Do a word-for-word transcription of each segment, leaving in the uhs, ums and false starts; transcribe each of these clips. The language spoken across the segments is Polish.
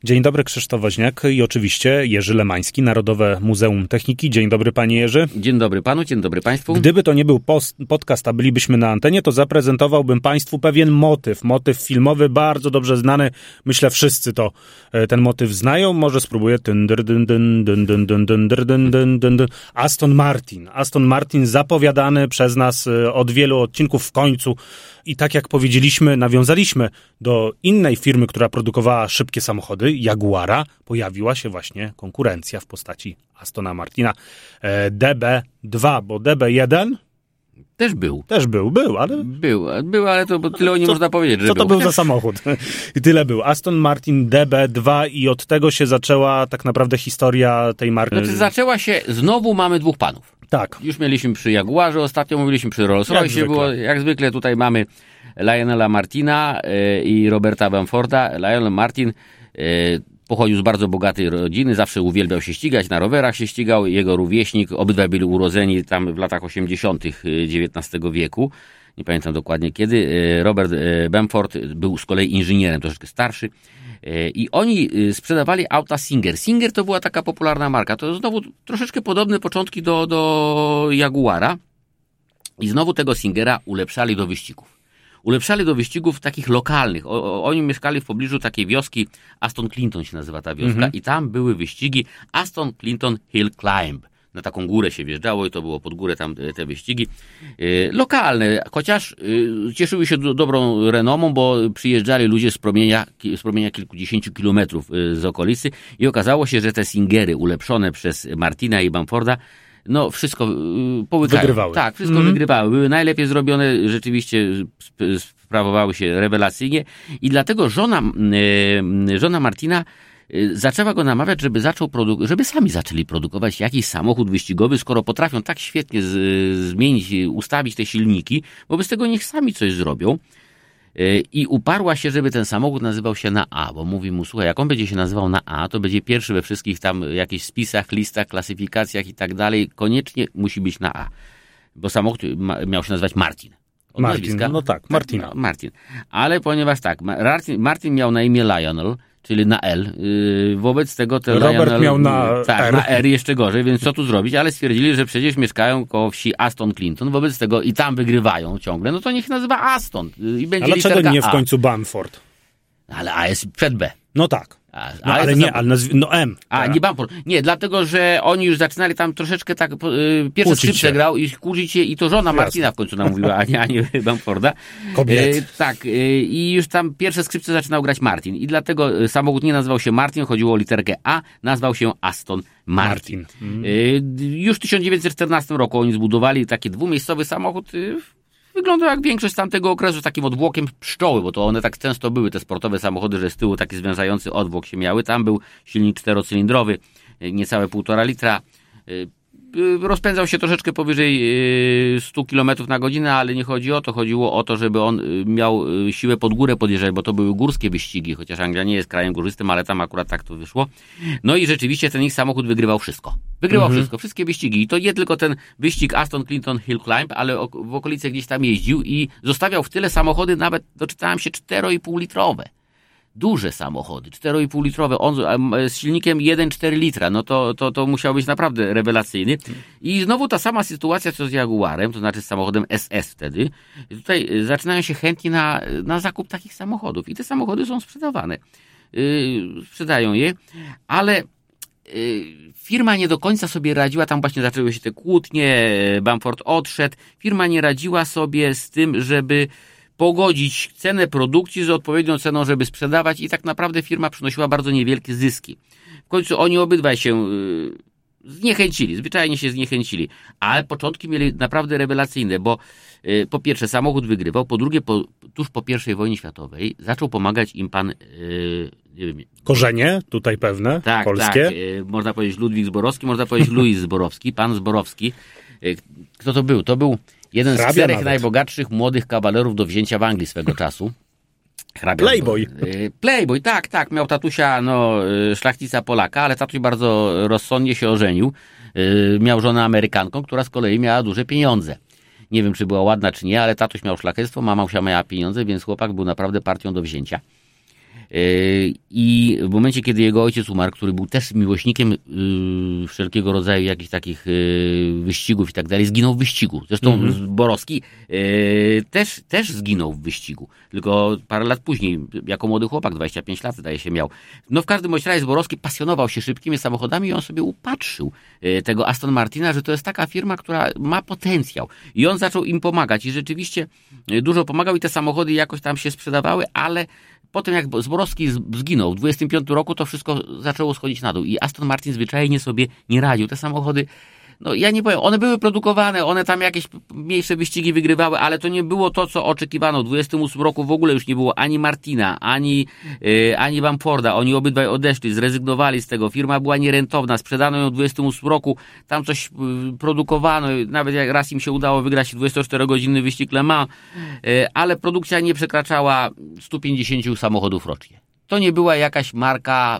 Dzień dobry, Krzysztof Woźniak i oczywiście Jerzy Lemański, Narodowe Muzeum Techniki. Dzień dobry, panie Jerzy. Dzień dobry panu, dzień dobry państwu. Gdyby to nie był post, podcast, a bylibyśmy na antenie, to zaprezentowałbym państwu pewien motyw. Motyw filmowy, bardzo dobrze znany. Myślę, wszyscy to ten motyw znają. Może spróbuję. Aston Martin. Aston Martin zapowiadany przez nas od wielu odcinków w końcu. I tak jak powiedzieliśmy, nawiązaliśmy do innej firmy, która produkowała szybkie samochody, Jaguara. Pojawiła się właśnie konkurencja w postaci Astona Martina D B dwa, bo D B jeden... Też był. Też był, był, ale... Był, był, ale to tyle o nim co, można powiedzieć, że Co był. to był za samochód? I tyle był. Aston Martin D B dwa i od tego się zaczęła tak naprawdę historia tej marki. Znaczy zaczęła się, znowu mamy dwóch panów. Tak. Już mieliśmy przy Jaguarze, ostatnio mówiliśmy przy Rolls-Royce, było jak zwykle tutaj mamy Lionela Martina y, i Roberta Bamforda. Lionel Martin y, pochodził z bardzo bogatej rodziny, zawsze uwielbiał się ścigać, na rowerach się ścigał, jego rówieśnik, obydwaj byli urodzeni tam w latach osiemdziesiątych dziewiętnastego wieku, nie pamiętam dokładnie kiedy. Robert Bamford był z kolei inżynierem, troszeczkę starszy i oni sprzedawali auta Singer. Singer to była taka popularna marka, to znowu troszeczkę podobne początki do, do Jaguara i znowu tego Singera ulepszali do wyścigów. Ulepszali do wyścigów takich lokalnych. O, o, oni mieszkali w pobliżu takiej wioski, Aston Clinton się nazywa ta wioska, mm-hmm. i tam były wyścigi Aston Clinton Hill Climb. Na taką górę się wjeżdżało i to było pod górę tam te wyścigi. Yy, lokalne, chociaż yy, cieszyły się do, dobrą renomą, bo przyjeżdżali ludzie z promienia, z promienia kilkudziesięciu kilometrów yy, z okolicy i okazało się, że te Singery ulepszone przez Martina i Bamforda no wszystko yy, połykają. Wygrywały. Tak, wszystko mm. wygrywały. Były najlepiej zrobione, rzeczywiście sp- sprawowały się rewelacyjnie i dlatego żona, yy, żona Martina yy, zaczęła go namawiać, żeby zaczął produ- żeby sami zaczęli produkować jakiś samochód wyścigowy, skoro potrafią tak świetnie z- zmienić, ustawić te silniki, wobec tego niech sami coś zrobią. I uparła się, żeby ten samochód nazywał się na A, bo mówi mu, słuchaj, jak on będzie się nazywał na A, to będzie pierwszy we wszystkich tam jakichś spisach, listach, klasyfikacjach i tak dalej. Koniecznie musi być na A, bo samochód ma, miał się nazywać Martin. Od Martin, nazwiska. No tak, Martina. No, Martin. Ale ponieważ tak, Martin, Martin miał na imię Lionel, czyli na L, yy, wobec tego ten Robert Lionel, miał na tak, R. na R jeszcze gorzej, więc co tu zrobić? Ale stwierdzili, że przecież mieszkają koło wsi Aston Clinton, wobec tego i tam wygrywają ciągle, no to niech nazywa Aston i będzie ale literka dlaczego nie w A. końcu Bamford? Ale A jest przed B. No tak. A, no, ale nie, ale nazw- no M. A, nie Bamford. Nie, dlatego, że oni już zaczynali tam troszeczkę tak, y, pierwsze skrzypce grał i kłócić się i to żona Martina Jasne. w końcu namówiła, a nie, a nie Bamforda. Kobiet. Y, tak, y, i już tam pierwsze skrzypce zaczynał grać Martin i dlatego samochód nie nazywał się Martin, chodziło o literkę A, nazwał się Aston Martin. Martin. Mm. Y, już w tysiąc dziewięćset czternastym roku oni zbudowali taki dwumiejscowy samochód, y, wyglądał jak większość z tamtego okresu z takim odwłokiem pszczoły, bo to one tak często były, te sportowe samochody, że z tyłu taki związający odwłok się miały. Tam był silnik czterocylindrowy, niecałe półtora litra. Rozpędzał się troszeczkę powyżej stu kilometrów na godzinę, ale nie chodzi o to. Chodziło o to, żeby on miał siłę pod górę podjeżdżać, bo to były górskie wyścigi, chociaż Anglia nie jest krajem górzystym, ale tam akurat tak to wyszło. No i rzeczywiście ten ich samochód wygrywał wszystko. Wygrywał mhm. wszystko, wszystkie wyścigi. I to nie tylko ten wyścig Aston Clinton Hill Climb, ale w okolicy gdzieś tam jeździł i zostawiał w tyle samochody, nawet doczytałem się cztery i pół litrowe. Duże samochody, cztery i pół litrowe, on z silnikiem jeden przecinek cztery litra, no to, to, to musiał być naprawdę rewelacyjny. I znowu ta sama sytuacja co z Jaguarem, to znaczy z samochodem S S wtedy. Tutaj zaczynają się chętni na, na zakup takich samochodów i te samochody są sprzedawane. Yy, sprzedają je, ale yy, firma nie do końca sobie radziła, tam właśnie zaczęły się te kłótnie, Bamford odszedł, firma nie radziła sobie z tym, żeby pogodzić cenę produkcji z odpowiednią ceną, żeby sprzedawać i tak naprawdę firma przynosiła bardzo niewielkie zyski. W końcu oni obydwaj się yy, zniechęcili, zwyczajnie się zniechęcili, ale początki mieli naprawdę rewelacyjne, bo yy, po pierwsze samochód wygrywał, po drugie po, tuż po pierwszej wojnie światowej zaczął pomagać im pan yy, nie wiem, Korzenie tutaj pewne, tak, polskie. Tak, yy, można powiedzieć Ludwik Zborowski, można powiedzieć Louis Zborowski, pan Zborowski. Yy, kto to był? To był jeden z czterech nawet. najbogatszych młodych kawalerów do wzięcia w Anglii swego czasu. Hrabia, Playboy. Playboy, tak, tak. Miał tatusia, no, szlachcica Polaka, ale tatuś bardzo rozsądnie się ożenił. Miał żonę Amerykanką, która z kolei miała duże pieniądze. Nie wiem, czy była ładna, czy nie, ale tatuś miał szlachectwo, mama miała pieniądze, więc chłopak był naprawdę partią do wzięcia. I w momencie, kiedy jego ojciec umarł, który był też miłośnikiem wszelkiego rodzaju jakichś takich wyścigów i tak dalej, zginął w wyścigu. Zresztą mm-hmm. Borowski też, też zginął w wyścigu. Tylko parę lat później, jako młody chłopak, dwadzieścia pięć lat zdaje się miał. No w każdym razie Borowski pasjonował się szybkimi samochodami i on sobie upatrzył tego Aston Martina, że to jest taka firma, która ma potencjał. I on zaczął im pomagać i rzeczywiście dużo pomagał i te samochody jakoś tam się sprzedawały, ale potem jak Zborowski zginął w dwudziestym piątym roku, to wszystko zaczęło schodzić na dół i Aston Martin zwyczajnie sobie nie radził. Te samochody, no ja nie powiem, one były produkowane, one tam jakieś mniejsze wyścigi wygrywały, ale to nie było to, co oczekiwano. W dwudziestym ósmym roku w ogóle już nie było ani Martina, ani, yy, ani Bamforda. Oni obydwaj odeszli, zrezygnowali z tego. Firma była nierentowna, sprzedano ją w dwudziestym ósmym roku, tam coś yy, produkowano, nawet jak raz im się udało wygrać dwudziestoczterogodzinny wyścig Le Mans, yy, ale produkcja nie przekraczała stu pięćdziesięciu samochodów rocznie. To nie była jakaś marka,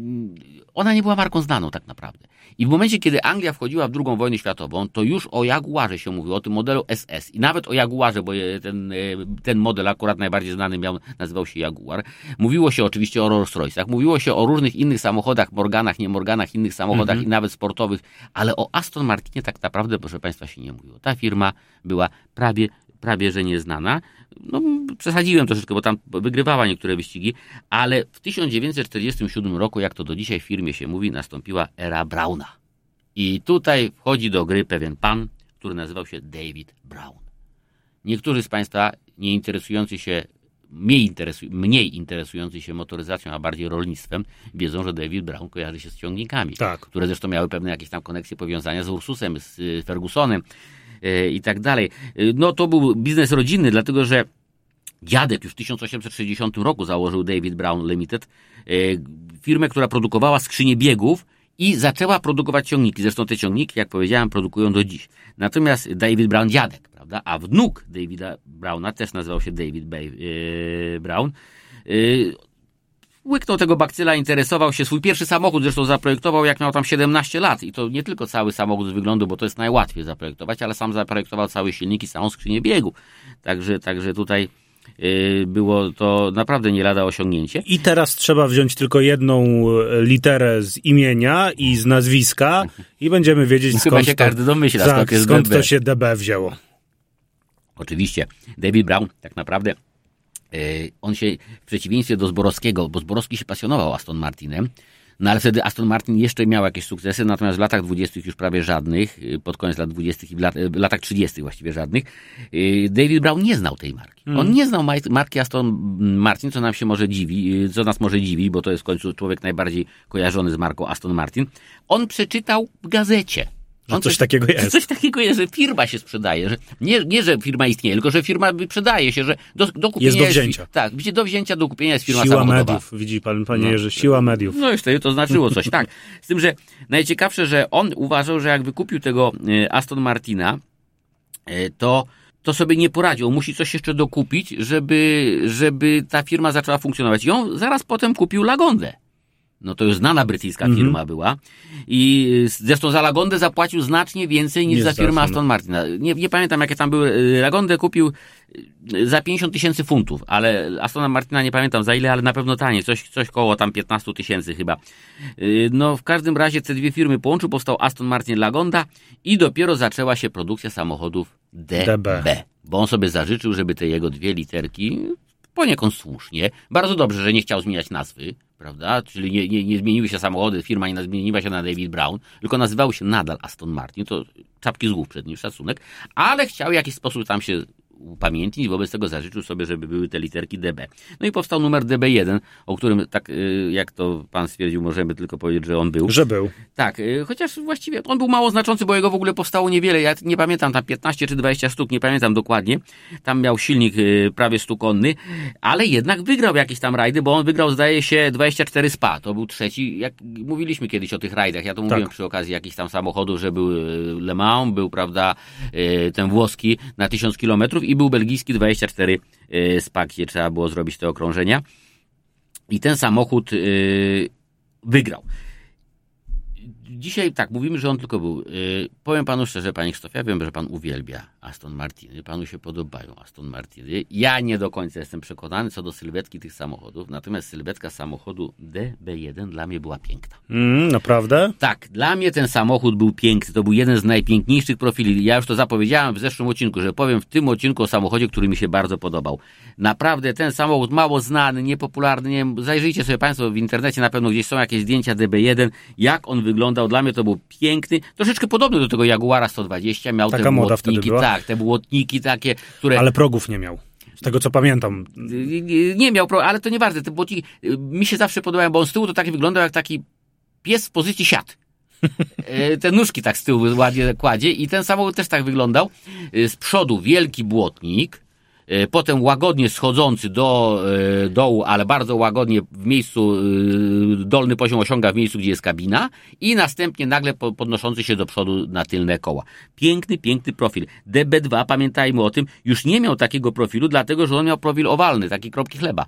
ona nie była marką znaną tak naprawdę. I w momencie, kiedy Anglia wchodziła w drugą wojnę światową, to już o Jaguarze się mówiło, o tym modelu S S i nawet o Jaguarze, bo ten, ten model akurat najbardziej znany miał, nazywał się Jaguar. Mówiło się oczywiście o Rolls Royce'ach, mówiło się o różnych innych samochodach, Morganach, nie Morganach, innych samochodach mm-hmm. i nawet sportowych, ale o Aston Martinie tak naprawdę, proszę Państwa, się nie mówiło. Ta firma była prawie prawie że nieznana. No, przesadziłem troszeczkę, bo tam wygrywała niektóre wyścigi, ale w tysiąc dziewięćset czterdziestym siódmym roku, jak to do dzisiaj w firmie się mówi, nastąpiła era Browna. I tutaj wchodzi do gry pewien pan, który nazywał się David Brown. Niektórzy z Państwa nie interesujący się, mniej, interesu, mniej interesujący się motoryzacją, a bardziej rolnictwem, wiedzą, że David Brown kojarzy się z ciągnikami, tak. które zresztą miały pewne jakieś tam koneksje, powiązania z Ursusem, z Fergusonem, i tak dalej. No to był biznes rodzinny, dlatego że dziadek już w tysiąc osiemset sześćdziesiątym roku założył David Brown Limited, firmę, która produkowała skrzynie biegów i zaczęła produkować ciągniki. Zresztą te ciągniki, jak powiedziałem, produkują do dziś. Natomiast David Brown dziadek, prawda, a wnuk Davida Browna też nazywał się David Bay, yy, Brown, yy, łyknął tego bakcyla, interesował się. Swój pierwszy samochód zresztą zaprojektował, jak miał tam siedemnaście lat. I to nie tylko cały samochód z wyglądu, bo to jest najłatwiej zaprojektować, ale sam zaprojektował cały silnik i całą skrzynię biegu. Także, także tutaj yy, było to naprawdę nie lada osiągnięcie. I teraz trzeba wziąć tylko jedną literę z imienia i z nazwiska i będziemy wiedzieć, no, skąd, chyba się to, każdy domyśla, tak, skąd, jest skąd D B. to się D B wzięło. Oczywiście. David Brown tak naprawdę on się w przeciwieństwie do Zborowskiego, bo Zborowski się pasjonował Aston Martinem, no ale wtedy Aston Martin jeszcze miał jakieś sukcesy, natomiast w latach dwudziestych już prawie żadnych, pod koniec lat dwudziestych i w, lat, w latach trzydziestych właściwie żadnych, David Brown nie znał tej marki. Mm. On nie znał marki Aston Martin, co nam się może dziwi, co nas może dziwi, bo to jest w końcu człowiek najbardziej kojarzony z marką Aston Martin. On przeczytał w gazecie. Że coś, coś takiego jest. Coś takiego jest, że firma się sprzedaje. Że nie, nie, że firma istnieje, tylko że firma sprzedaje się, że do, do kupienia jest do wzięcia. Jest, tak, do wzięcia, do kupienia jest firma siła samochodowa. Mediów, widzi pan, panie no. Jerzy, siła mediów. No już to, to znaczyło coś, tak. Z tym, że najciekawsze, że on uważał, że jak wykupił tego Aston Martina, to to sobie nie poradził. On musi coś jeszcze dokupić, żeby, żeby ta firma zaczęła funkcjonować. I on zaraz potem kupił Lagondę. No to już znana brytyjska mm-hmm. firma była i zresztą za Lagondę zapłacił znacznie więcej niż nie za firmę Aston Martina. Nie, nie pamiętam, jakie tam były. Lagondę kupił za pięćdziesiąt tysięcy funtów, ale Aston Martina nie pamiętam za ile, ale na pewno taniej. Coś, coś koło tam piętnaście tysięcy chyba. No w każdym razie te dwie firmy połączył, powstał Aston Martin Lagonda i dopiero zaczęła się produkcja samochodów D B. D B. Bo on sobie zażyczył, żeby te jego dwie literki, poniekąd słusznie, bardzo dobrze, że nie chciał zmieniać nazwy, prawda? Czyli nie, nie, nie zmieniły się samochody, firma nie zmieniła się na David Brown, tylko nazywały się nadal Aston Martin, to czapki z głów przed nim, szacunek, ale chciał w jakiś sposób tam się upamiętnić, wobec tego zażyczył sobie, żeby były te literki D B. No i powstał numer D B jeden, o którym, tak jak to pan stwierdził, możemy tylko powiedzieć, że on był. Że był. Tak, chociaż właściwie on był mało znaczący, bo jego w ogóle powstało niewiele. Ja nie pamiętam, tam piętnaście czy dwadzieścia sztuk, nie pamiętam dokładnie. Tam miał silnik prawie stukonny, ale jednak wygrał jakieś tam rajdy, bo on wygrał, zdaje się, dwadzieścia cztery Spa. To był trzeci, jak mówiliśmy kiedyś o tych rajdach. Ja to mówiłem tak. Przy okazji jakichś tam samochodów, że był Le Mans, był, prawda, ten włoski na tysiąc kilometrów i był belgijski dwadzieścia cztery Spa, gdzie trzeba było zrobić te okrążenia. I ten samochód yy, wygrał. dzisiaj tak, mówimy, że on tylko był. Yy, powiem panu szczerze, panie Krzysztofie, ja wiem, że pan uwielbia Aston Martiny, panu się podobają Aston Martiny. Ja nie do końca jestem przekonany co do sylwetki tych samochodów, natomiast sylwetka samochodu D B jeden dla mnie była piękna. Mm, naprawdę? Tak, dla mnie ten samochód był piękny, to był jeden z najpiękniejszych profili. Ja już to zapowiedziałem w zeszłym odcinku, że powiem w tym odcinku o samochodzie, który mi się bardzo podobał. Naprawdę ten samochód mało znany, niepopularny, nie wiem, zajrzyjcie sobie państwo w internecie, na pewno gdzieś są jakieś zdjęcia D B jeden, jak on wyglądał. Dla mnie to był piękny, troszeczkę podobny do tego Jaguara sto dwadzieścia, miał Taka te moda błotniki, wtedy była? tak, te błotniki takie, które... Ale progów nie miał. Z tego co pamiętam. Nie miał, ale to nieważne, te błotniki mi się zawsze podobają, bo on z tyłu to tak wyglądał jak taki pies w pozycji siat. Te nóżki tak z tyłu ładnie kładzie i ten samochód też tak wyglądał. Z przodu wielki błotnik, potem łagodnie schodzący do dołu, ale bardzo łagodnie w miejscu, dolny poziom osiąga w miejscu, gdzie jest kabina i następnie nagle podnoszący się do przodu na tylne koła. Piękny, piękny profil. D B dwa, pamiętajmy o tym, już nie miał takiego profilu, dlatego że on miał profil owalny, taki kropki chleba.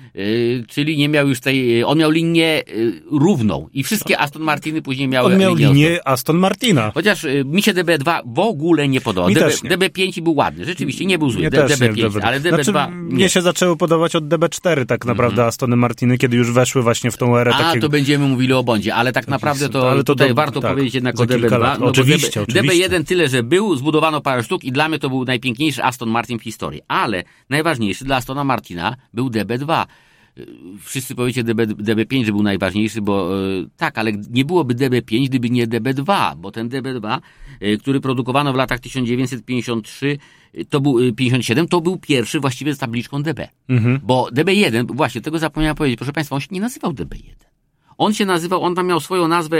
Yy, czyli nie miał już tej, on miał linię yy, równą i wszystkie Aston Martiny później miały On miał linię, linię Aston Martina. Chociaż yy, mi się D B dwa w ogóle nie podobał. Mi D B, też nie. D B pięć był ładny, rzeczywiście nie był zły, Nie D, też D B nie, pięć, D B. ale D B dwa znaczy, nie. mnie się zaczęły podobać od D B cztery tak naprawdę mm-hmm. Astony Martiny, kiedy już weszły właśnie w tą erę A, takiego... to będziemy mówili o Bondzie, ale tak naprawdę to, ale to tutaj do, warto tak, powiedzieć jednak za o D B dwa. No oczywiście, D B, oczywiście. D B jeden tyle, że był, zbudowano parę sztuk i dla mnie to był najpiękniejszy Aston Martin w historii, ale najważniejszy dla Astona Martina był D B dwa. Wszyscy powiecie D B, D B pięć, że był najważniejszy, bo yy, tak, ale nie byłoby D B pięć, gdyby nie D B dwa, bo ten D B dwa, yy, który produkowano w latach tysiąc dziewięćset pięćdziesiąt trzy, to był, yy, pięćdziesiąt siedem, to był pierwszy właściwie z tabliczką D B. Mhm. Bo D B jeden, właśnie tego zapomniałem powiedzieć, proszę państwa, on się nie nazywał D B jeden. On się nazywał, on tam miał swoją nazwę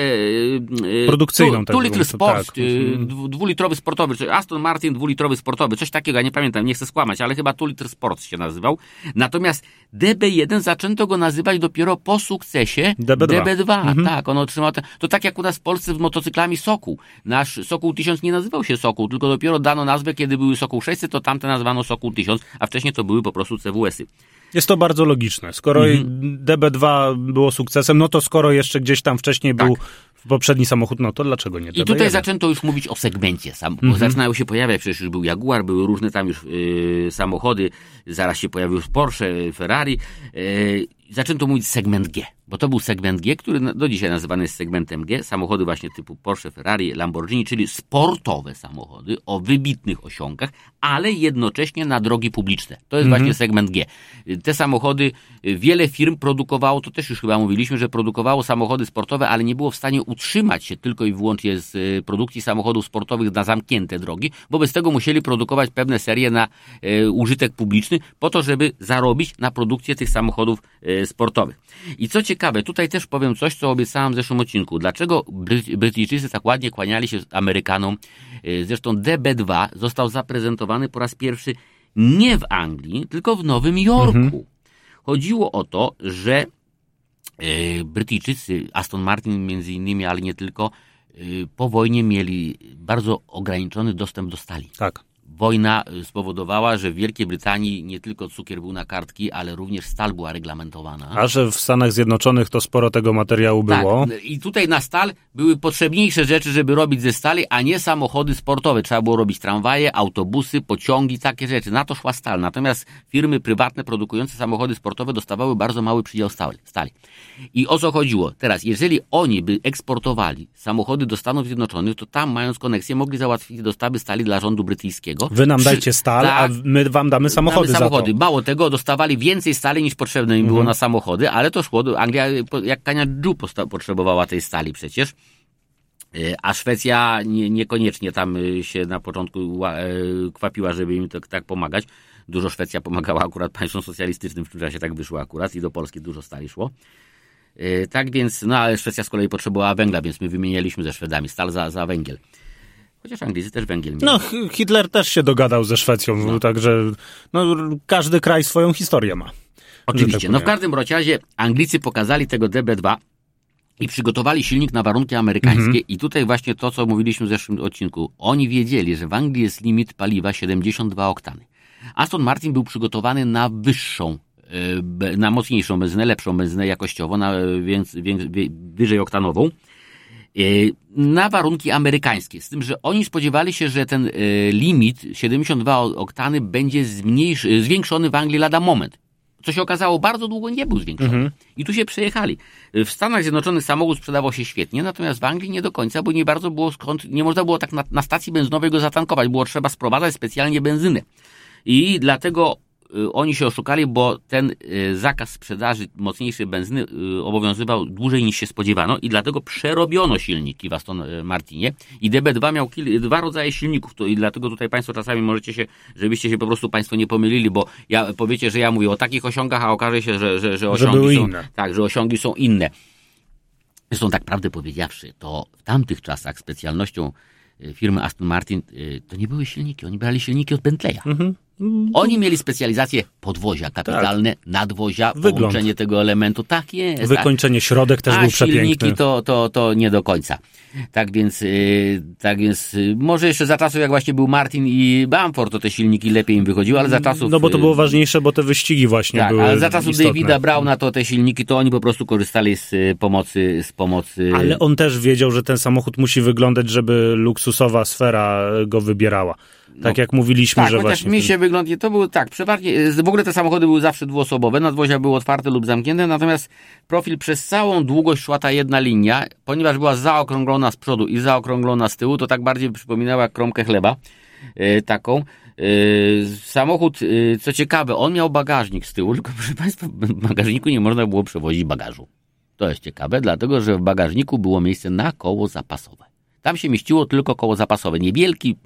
yy, produkcyjną. Two Little Sport, tak. yy, dwulitrowy sportowy, czyli Aston Martin dwulitrowy sportowy, coś takiego, ja nie pamiętam, nie chcę skłamać, ale chyba Two Liter Sport się nazywał. Natomiast D B jeden zaczęto go nazywać dopiero po sukcesie D B dwa. D B dwa. Mhm. Tak, on otrzymał, te, to tak jak u nas w Polsce z motocyklami Sokół. Nasz Sokół tysiąc nie nazywał się Sokół, tylko dopiero dano nazwę, kiedy były Sokół sześćset, to tamte nazwano Sokół tysiąc, a wcześniej to były po prostu C W S-y. Jest to bardzo logiczne. Skoro mhm. D B dwa było sukcesem, no to skoro jeszcze gdzieś tam wcześniej tak. był poprzedni samochód, no to dlaczego nie D B jeden? I tutaj zaczęto już mówić o segmencie. Sam, mhm. Zaczynają się pojawiać, przecież już był Jaguar, były różne tam już yy, samochody, zaraz się pojawił Porsche, Ferrari. Yy, zaczęto mówić segment G, bo to był segment G, który do dzisiaj nazywany jest segmentem G. Samochody właśnie typu Porsche, Ferrari, Lamborghini, czyli sportowe samochody o wybitnych osiągach, ale jednocześnie na drogi publiczne. To jest mhm. właśnie segment G. Te samochody, wiele firm produkowało, to też już chyba mówiliśmy, że produkowało samochody sportowe, ale nie było w stanie utrzymać się tylko i wyłącznie z produkcji samochodów sportowych na zamknięte drogi. Wobec tego musieli produkować pewne serie na e, użytek publiczny po to, żeby zarobić na produkcję tych samochodów e, sportowych. I co ciekawe, tutaj też powiem coś, co obiecałem w zeszłym odcinku. Dlaczego Bry- Brytyjczycy tak ładnie kłaniali się Amerykanom? E, zresztą D B dwa został zaprezentowany po raz pierwszy nie w Anglii, tylko w Nowym Jorku. Mhm. Chodziło o to, że Brytyjczycy, Aston Martin między innymi, ale nie tylko, po wojnie mieli bardzo ograniczony dostęp do stali. Tak. Wojna spowodowała, że w Wielkiej Brytanii nie tylko cukier był na kartki, ale również stal była reglamentowana. A że w Stanach Zjednoczonych to sporo tego materiału było. Tak. I tutaj na stal były potrzebniejsze rzeczy, żeby robić ze stali, a nie samochody sportowe. Trzeba było robić tramwaje, autobusy, pociągi, takie rzeczy. Na to szła stal. Natomiast firmy prywatne produkujące samochody sportowe dostawały bardzo mały przydział stali. I o co chodziło? Teraz, jeżeli oni by eksportowali samochody do Stanów Zjednoczonych, to tam, mając koneksję, mogli załatwić dostawy stali dla rządu brytyjskiego. Wy nam dajcie stal, tak, a my wam damy samochody, damy samochody. za to. Mało tego, dostawali więcej stali niż potrzebne im było mhm. na samochody, ale to szło, do Anglia jak kania dżu potrzebowała tej stali przecież. A Szwecja nie, niekoniecznie tam się na początku kwapiła, żeby im tak, tak pomagać. Dużo Szwecja pomagała akurat państwom socjalistycznym, w tym czasie tak wyszło akurat i do Polski dużo stali szło. Tak więc, no ale Szwecja z kolei potrzebowała węgla, więc my wymienialiśmy ze Szwedami stal za, za węgiel. Chociaż Anglicy też węgiel mieli. No, Hitler też się dogadał ze Szwecją, no. Także no, każdy kraj swoją historię ma. Oczywiście. No w każdym razie Anglicy pokazali tego D B dwa i przygotowali silnik na warunki amerykańskie mhm. i tutaj właśnie to, co mówiliśmy w zeszłym odcinku. Oni wiedzieli, że w Anglii jest limit paliwa siedemdziesiąt dwa oktany. Aston Martin był przygotowany na wyższą, na mocniejszą benzynę, lepszą benzynę jakościowo, na więc, więc, wyżej oktanową. na warunki amerykańskie. Z tym, że oni spodziewali się, że ten limit siedemdziesiąt dwa oktany będzie zmniejszy, zwiększony w Anglii lada moment. Co się okazało, bardzo długo nie był zwiększony. Mhm. I tu się przejechali. W Stanach Zjednoczonych samochód sprzedawał się świetnie, natomiast w Anglii nie do końca, bo nie bardzo było skąd, nie można było tak na, na stacji benzynowej go zatankować, było trzeba sprowadzać specjalnie benzynę. I dlatego y, oni się oszukali, bo ten y, zakaz sprzedaży mocniejszej benzyny y, obowiązywał dłużej niż się spodziewano i dlatego przerobiono silniki w Aston Martinie i D B dwa miał kil, dwa rodzaje silników to, i dlatego tutaj Państwo czasami możecie się, żebyście się po prostu Państwo nie pomylili, bo ja powiecie, że ja mówię o takich osiągach, a okaże się, że, że, że osiągi że są inne. Tak, że osiągi są inne. Zresztą tak prawdę powiedziawszy, to w tamtych czasach specjalnością firmy Aston Martin to nie były silniki, oni brali silniki od Bentleya. Mhm. Oni mieli specjalizację podwozia kapitalne, tak. nadwozia, Wygląd. Połączenie tego elementu. Tak jest. Wykończenie, środek też a był przepiękny. A silniki to, to, to nie do końca. Tak więc, yy, tak więc yy, może jeszcze za czasów, jak właśnie był Martin i Bamford, to te silniki lepiej im wychodziły, ale za czasów... No bo to było ważniejsze, bo te wyścigi właśnie tak, były ale za czasów istotne. Davida Browna to te silniki, to oni po prostu korzystali z pomocy... z pomocy. Ale on też wiedział, że ten samochód musi wyglądać, żeby luksusowa sfera go wybierała. Tak no, jak mówiliśmy, tak, że chociaż właśnie... mi się wygląd... To był tak, przeważnie... W ogóle te samochody były zawsze dwuosobowe, nadwozia były otwarte lub zamknięte, natomiast profil przez całą długość szła ta jedna linia, ponieważ była zaokrąglona z przodu i zaokrąglona z tyłu, to tak bardziej przypominała kromkę chleba, yy, taką. Yy, samochód, yy, co ciekawe, on miał bagażnik z tyłu, tylko proszę Państwa, w bagażniku nie można było przewozić bagażu. To jest ciekawe, dlatego że w bagażniku było miejsce na koło zapasowe. Tam się mieściło tylko koło zapasowe. Niewielki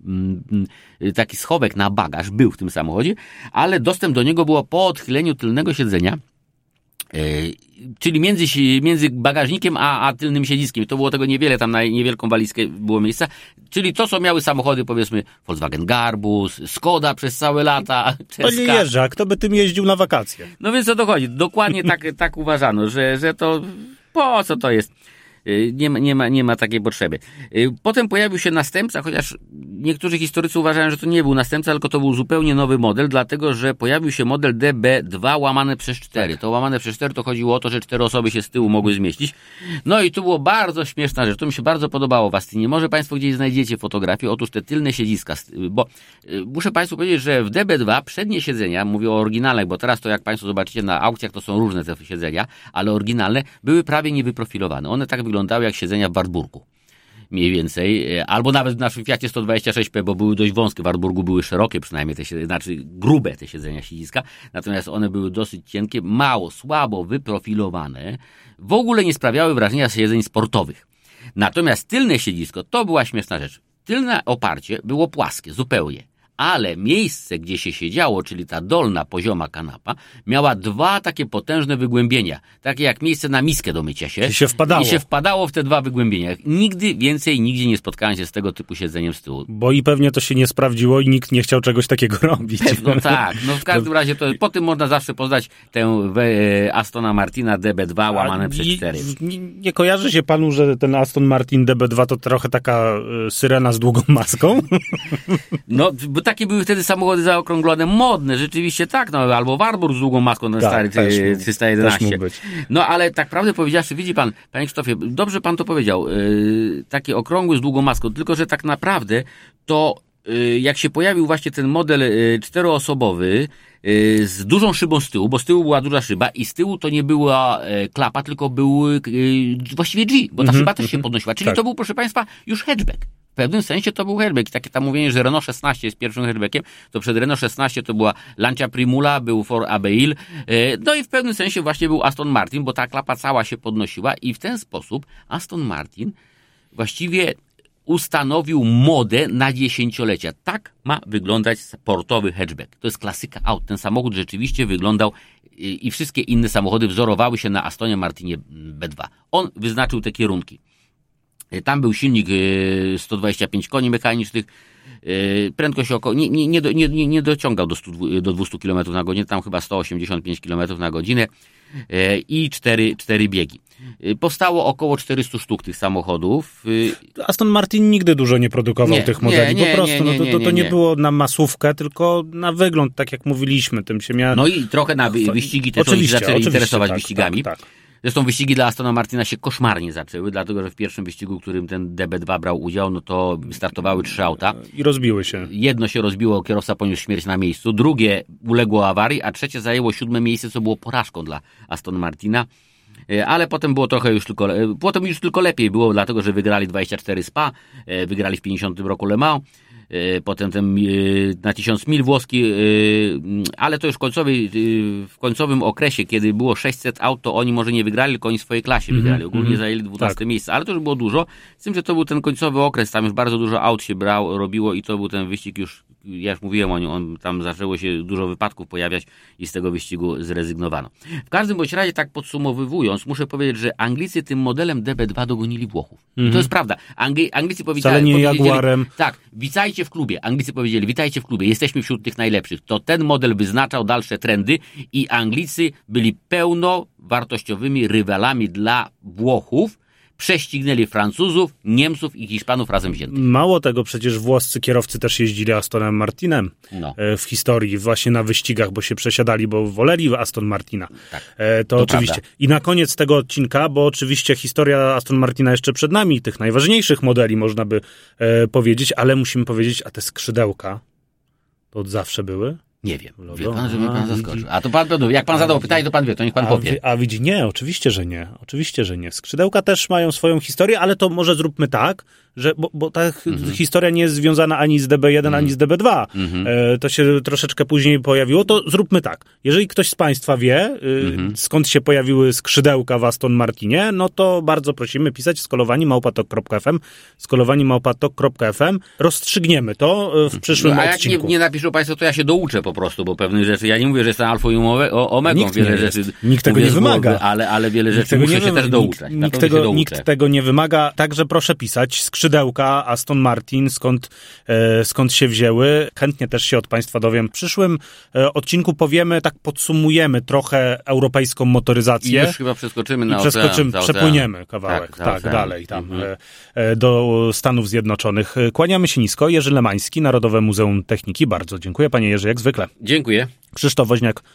taki schowek na bagaż był w tym samochodzie, ale dostęp do niego było po odchyleniu tylnego siedzenia, yy, czyli między, między bagażnikiem a, a tylnym siedziskiem. To było tego niewiele, tam na niewielką walizkę było miejsca. Czyli to, co miały samochody, powiedzmy, Volkswagen Garbus, Skoda przez całe lata. To nie jeżdża, a kto by tym jeździł na wakacje? No więc o to chodzi. Dokładnie tak, tak uważano, że, że to po co to jest? Nie ma, nie, ma, nie ma takiej potrzeby. Potem pojawił się następca, chociaż niektórzy historycy uważają, że to nie był następca, tylko to był zupełnie nowy model, dlatego że pojawił się model D B dwa łamane przez cztery. To łamane przez cztery to chodziło o to, że cztery osoby się z tyłu mogły zmieścić. No i tu było bardzo śmieszna rzecz. To mi się bardzo podobało w Astinie. Może Państwo gdzieś znajdziecie fotografię. Otóż te tylne siedziska, bo muszę Państwu powiedzieć, że w D B dwa przednie siedzenia, mówię o oryginalnych, bo teraz to jak Państwo zobaczycie na aukcjach, to są różne te siedzenia, ale oryginalne były prawie niewyprofilowane. One tak wyglądały jak siedzenia w Wartburgu. Mniej więcej. Albo nawet w naszym Fiacie sto dwadzieścia sześć P, bo były dość wąskie. W Wartburgu były szerokie przynajmniej te siedzenia, znaczy grube te siedzenia siedziska. Natomiast one były dosyć cienkie, mało, słabo wyprofilowane. W ogóle nie sprawiały wrażenia siedzeń sportowych. Natomiast tylne siedzisko to była śmieszna rzecz. Tylne oparcie było płaskie, zupełnie. Ale miejsce, gdzie się siedziało, czyli ta dolna, pozioma kanapa, miała dwa takie potężne wygłębienia. Takie jak miejsce na miskę do mycia się. I się wpadało. I się wpadało w te dwa wygłębienia. Nigdy więcej, nigdzie nie spotkałem się z tego typu siedzeniem z tyłu. Bo i pewnie to się nie sprawdziło i nikt nie chciał czegoś takiego robić. No tak. No w każdym razie to, po tym można zawsze poznać tę Astona Martina D B dwa łamane A, przez cztery. Nie, nie kojarzy się panu, że ten Aston Martin D B dwa to trochę taka y, syrena z długą maską? No, bo takie były wtedy samochody zaokrąglone, modne, rzeczywiście tak, no, albo Wartburg z długą maską, ten tak, stary trzysta jedenaście. No, ale tak prawdę powiedziawszy, widzi pan, panie Krzysztofie, dobrze pan to powiedział, yy, taki okrągły z długą maską, tylko że tak naprawdę to yy, jak się pojawił właśnie ten model yy, czteroosobowy, yy, z dużą szybą z tyłu, bo z tyłu była duża szyba i z tyłu to nie była yy, klapa, tylko był yy, właściwie G, bo ta mm-hmm, szyba też się podnosiła, czyli tak. To był, proszę państwa, już hatchback. W pewnym sensie to był hatchback. Takie tam mówienie, że Renault szesnaście jest pierwszym hatchbackiem, to przed Renault szesnaście to była Lancia Primula, był Ford Abeille, no i w pewnym sensie właśnie był Aston Martin, bo ta klapa cała się podnosiła i w ten sposób Aston Martin właściwie ustanowił modę na dziesięciolecia. Tak ma wyglądać sportowy hatchback. To jest klasyka aut. Ten samochód rzeczywiście wyglądał i wszystkie inne samochody wzorowały się na Astonie Martinie B dwa. On wyznaczył te kierunki. Tam był silnik sto dwadzieścia pięć koni mechanicznych, prędkość około, nie, nie, nie, nie, nie dociągał do, stu, do dwieście kilometrów na godzinę, tam chyba sto osiemdziesiąt pięć kilometrów na godzinę i cztery, cztery biegi. Powstało około czterysta sztuk tych samochodów. Aston Martin nigdy dużo nie produkował nie, tych modeli, nie, nie, po prostu nie, nie, nie, no to, to, to nie, nie było na masówkę, tylko na wygląd, tak jak mówiliśmy, tym się miało... No i trochę na wyścigi, też oni się zaczęli interesować tak, wyścigami. Tak, tak. Zresztą wyścigi dla Astona Martina się koszmarnie zaczęły, dlatego że w pierwszym wyścigu, w którym ten D B dwa brał udział, no to startowały trzy auta. I rozbiły się. Jedno się rozbiło, kierowca poniósł śmierć na miejscu, drugie uległo awarii, a trzecie zajęło siódme miejsce, co było porażką dla Aston Martina. Ale potem było trochę już tylko, potem już tylko lepiej było, dlatego że wygrali dwadzieścia cztery Spa, wygrali w pięćdziesiątym roku Le Mans, potem ten na tysiąc mil włoski, ale to już w, końcowej, w końcowym okresie, kiedy było sześćset aut, to oni może nie wygrali, tylko oni w swojej klasie wygrali. Ogólnie mm-hmm. zajęli dwunaste tak. miejsce, ale to już było dużo. Z tym, że to był ten końcowy okres, tam już bardzo dużo aut się brał, robiło i to był ten wyścig już, ja już mówiłem o nim, on, tam zaczęło się dużo wypadków pojawiać i z tego wyścigu zrezygnowano. W każdym bądź razie, tak podsumowując, muszę powiedzieć, że Anglicy tym modelem D B dwa dogonili Włochów. Mm-hmm. I to jest prawda. Angli- Anglicy powiedzieli... Wcale nie Jaguarem. Tak, witajcie w klubie. Anglicy powiedzieli, witajcie w klubie, jesteśmy wśród tych najlepszych. To ten model wyznaczał dalsze trendy i Anglicy byli pełnowartościowymi rywalami dla Włochów. Prześcignęli Francuzów, Niemców i Hiszpanów razem wziętych. Mało tego, przecież włoscy kierowcy też jeździli Astonem Martinem no. w historii, właśnie na wyścigach, bo się przesiadali, bo woleli Aston Martina. Tak, to, to oczywiście. Prawda. I na koniec tego odcinka, bo oczywiście historia Aston Martina jeszcze przed nami, tych najważniejszych modeli można by e, powiedzieć, ale musimy powiedzieć, a te skrzydełka to od zawsze były? Nie wiem. Wie pan, że mnie pan zaskoczył. A to pan, jak pan zadał pytanie, to pan wie, to niech pan a, powie. A widzi, nie, oczywiście, że nie. Oczywiście, że nie. Skrzydełka też mają swoją historię, ale to może zróbmy tak, że, bo, bo ta mhm. historia nie jest związana ani z D B jeden, mhm. ani z D B dwa. Mhm. E, to się troszeczkę później pojawiło, to zróbmy tak. Jeżeli ktoś z państwa wie, y, mhm. skąd się pojawiły skrzydełka w Aston Martinie, no to bardzo prosimy pisać skolowani małpa tok kropka f m, skolowani małpa tok kropka f m. Rozstrzygniemy to w przyszłym no, a odcinku. A jak nie, nie napiszą państwo, to ja się douczę po prostu, bo pewnych rzeczy, ja nie mówię, że jestem alfą i omegą, nikt wiele rzeczy nikt tego nie wymaga. Głowy, ale, ale wiele rzeczy muszę się wymaga. też douczać. Nikt, nikt, tego, nikt tego nie wymaga, także proszę pisać skrzydełka Aston Martin, skąd, e, skąd się wzięły. Chętnie też się od państwa dowiem. W przyszłym e, odcinku powiemy, tak podsumujemy trochę europejską motoryzację. I już chyba przeskoczymy na I przeskoczymy, ocean, przepłyniemy kawałek, tak, tak dalej tam mhm. e, do Stanów Zjednoczonych. Kłaniamy się nisko. Jerzy Lemański, Narodowe Muzeum Techniki. Bardzo dziękuję, panie Jerzy, jak zwykle. Dziękuję. Krzysztof Woźniak,